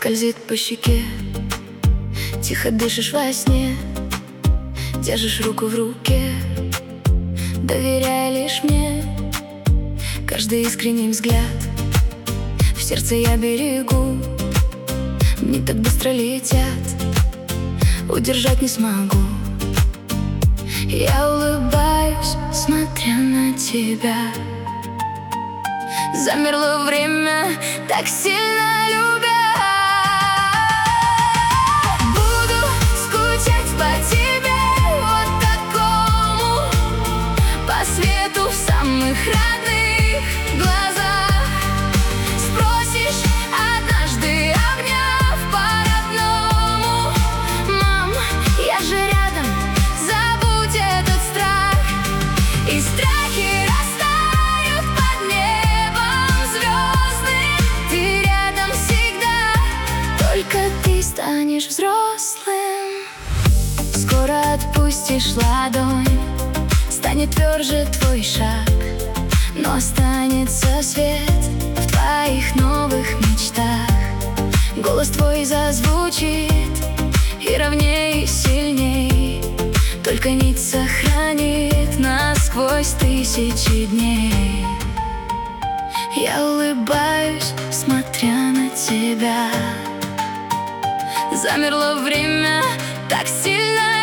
скользит по щеке, тихо дышишь во сне, держишь руку в руке, доверяя лишь мне. Каждый искренний взгляд в сердце я берегу. Дни так быстро летят, удержать не смогу. Я улыбаюсь, смотря на тебя. Замерло время, так сильно любя. Буду скучать по тебе, вот такому, по свету в самых родных глазах. Спросишь однажды, обняв по-родному: мам, я же рядом, забудь этот страх. И страхи растают под небом звездным. Ты рядом всегда, только ты станешь взрослым. Скоро отпустишь ладонь, станет тверже твой шаг, но останется свет в твоих новых мечтах. Голос твой зазвучит и ровней, и сильней, только нить сохранит нас сквозь тысячи дней. Я улыбаюсь, смотря на тебя. Замерло время, так сильно